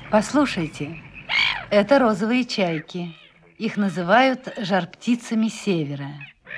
Послушайте, это розовые чайки. Их называют жар-птицами севера.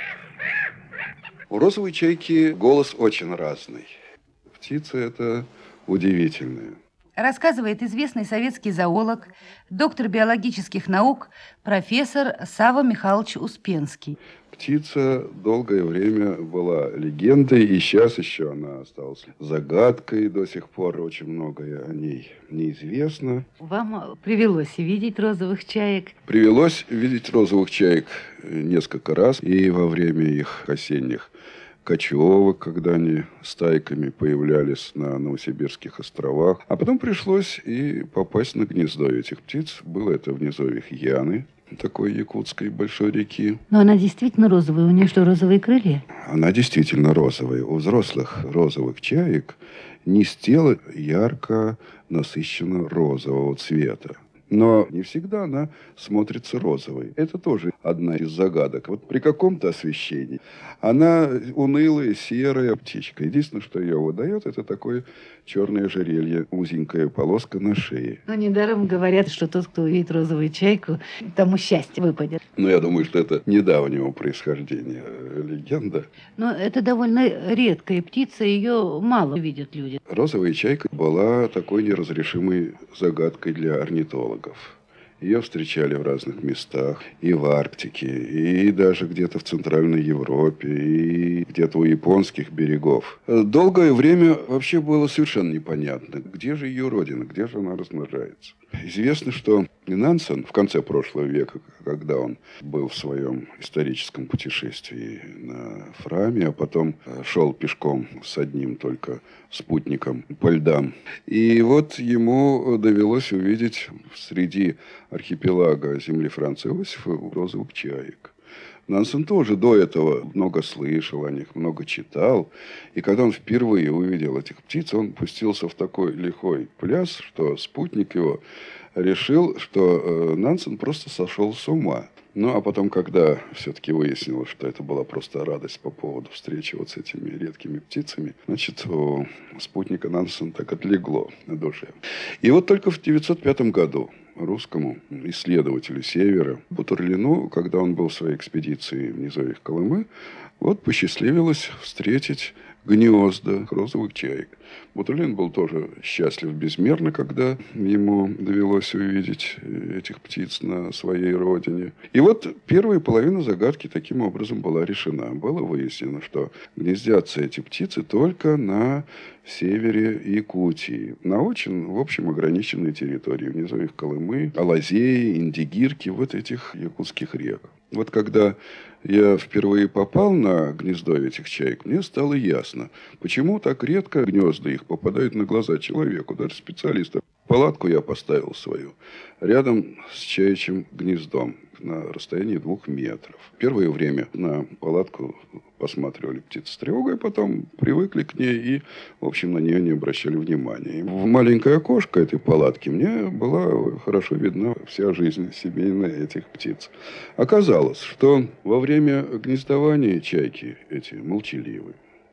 У розовой чайки голос очень разный. Птица эта удивительная. Рассказывает известный советский зоолог, доктор биологических наук, профессор Савва Михайлович Успенский. Птица долгое время была легендой, и сейчас еще она осталась загадкой. До сих пор очень многое о ней неизвестно. Вам привелось видеть розовых чаек? Привелось видеть розовых чаек несколько раз, и во время их осенних кочевок, когда они стайками появлялись на Новосибирских островах. А потом пришлось и попасть на гнездо этих птиц. Было это в низовьях Яны, такой якутской большой реки. Но она действительно розовая. У нее что, розовые крылья? Она действительно розовая. У взрослых розовых чаек низ тела ярко насыщенно розового цвета. Но не всегда она смотрится розовой. Это тоже одна из загадок. Вот при каком-то освещении она унылая, серая птичка. Единственное, что ее выдает, это такое черное ожерелье, узенькая полоска на шее. Но недаром говорят, что тот, кто увидит розовую чайку, тому счастье выпадет. Но я думаю, что это недавнего происхождения легенда. Но это довольно редкая птица, ее мало видят люди. Розовая чайка была такой неразрешимой загадкой для орнитологов. Ее встречали в разных местах, и в Арктике, и даже где-то в Центральной Европе, и где-то у японских берегов. Долгое время вообще было совершенно непонятно, где же ее родина, где же она размножается. Известно, что Нансен в конце прошлого века, когда он был в своем историческом путешествии на Фраме, а потом шел пешком с одним только спутником по льдам. И вот ему довелось увидеть среди архипелага земли Франца Иосифа розовых чаек. Нансен тоже до этого много слышал о них, много читал. И когда он впервые увидел этих птиц, он пустился в такой лихой пляс, что спутник его решил, что Нансен просто сошел с ума. Ну, а потом, когда все-таки выяснилось, что это была просто радость по поводу встречи вот с этими редкими птицами, значит, у спутника Нансена так отлегло на душе. И вот только в 1905 году русскому исследователю Севера Бутурлину, когда он был в своей экспедиции в низовьях Колымы, вот посчастливилось встретить гнезда розовых чаек. Бутурлин был тоже счастлив безмерно, когда ему довелось увидеть этих птиц на своей родине. И вот первая половина загадки таким образом была решена. Было выяснено, что гнездятся эти птицы только на севере Якутии, на очень, в общем, ограниченной территории, в низовьях Колымы, Алазеи, Индигирки, вот этих якутских рек. Вот когда я впервые попал на гнездо этих чаек, мне стало ясно, почему так редко гнезда их попадают на глаза человеку, даже специалистам. Палатку я поставил свою рядом с чаячьим гнездом на расстоянии 2 метров. Первое время на палатку посматривали птицы с тревогой, потом привыкли к ней и, в общем, на нее не обращали внимания. И в маленькое окошко этой палатки мне была хорошо видна вся жизнь семейная этих птиц. Оказалось, что во время гнездования чайки эти молчаливые.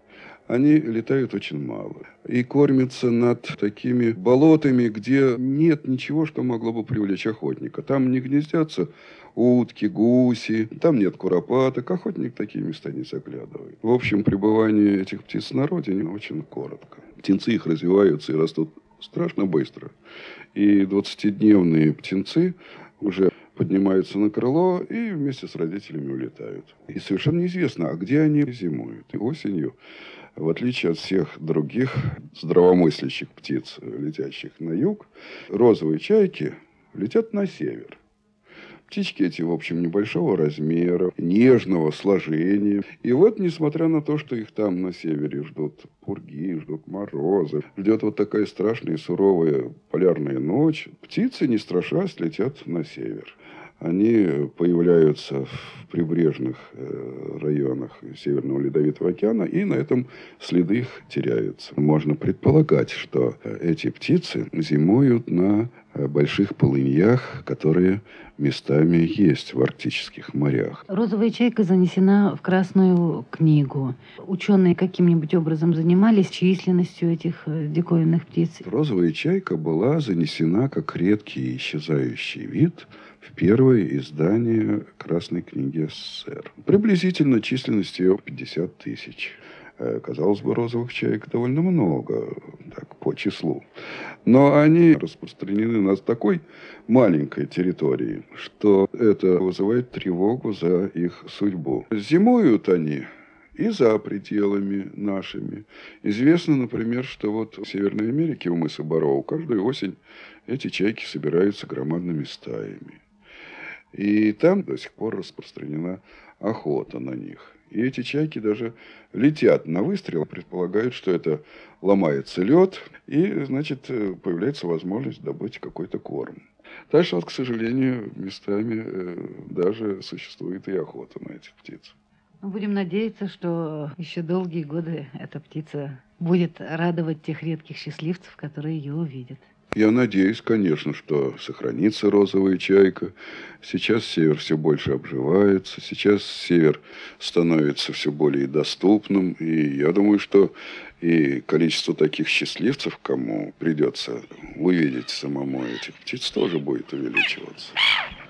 Они летают очень мало и кормятся над такими болотами, где нет ничего, что могло бы привлечь охотника. Там не гнездятся утки, гуси, там нет куропаток. Охотник в такие места не заглядывает. В общем, пребывание этих птиц на родине очень коротко. Птенцы их развиваются и растут страшно быстро. И 20-дневные птенцы уже поднимаются на крыло и вместе с родителями улетают. И совершенно неизвестно, а где они зимуют. И осенью, в отличие от всех других здравомыслящих птиц, летящих на юг, розовые чайки летят на север. Птички эти, в общем, небольшого размера, нежного сложения. И вот, несмотря на то, что их там на севере ждут пурги, ждут морозы, ждет вот такая страшная суровая полярная ночь, птицы, не страшась, летят на север. Они появляются в прибрежных районах Северного Ледовитого океана, и на этом следы их теряются. Можно предполагать, что эти птицы зимуют на больших полыньях, которые местами есть в арктических морях. Розовая чайка занесена в Красную книгу. Ученые каким-нибудь образом занимались численностью этих диковинных птиц? Розовая чайка была занесена как редкий и исчезающий вид в первое издание Красной книги СССР. Приблизительно численность ее 50 тысяч. Казалось бы, розовых чаек довольно много, так, по числу. Но они распространены на такой маленькой территории, что это вызывает тревогу за их судьбу. Зимуют они и за пределами нашими. Известно, например, что вот в Северной Америке, у мыса Барроу, каждую осень эти чайки собираются громадными стаями. И там до сих пор распространена охота на них. И эти чайки даже летят на выстрел, предполагают, что это ломается лед, и, значит, появляется возможность добыть какой-то корм. Так что, вот, к сожалению, местами даже существует и охота на этих птиц. Будем надеяться, что еще долгие годы эта птица будет радовать тех редких счастливцев, которые ее увидят. Я надеюсь, конечно, что сохранится розовая чайка. Сейчас север все больше обживается, сейчас север становится все более доступным. И я думаю, что и количество таких счастливцев, кому придется увидеть самому этих птиц, тоже будет увеличиваться.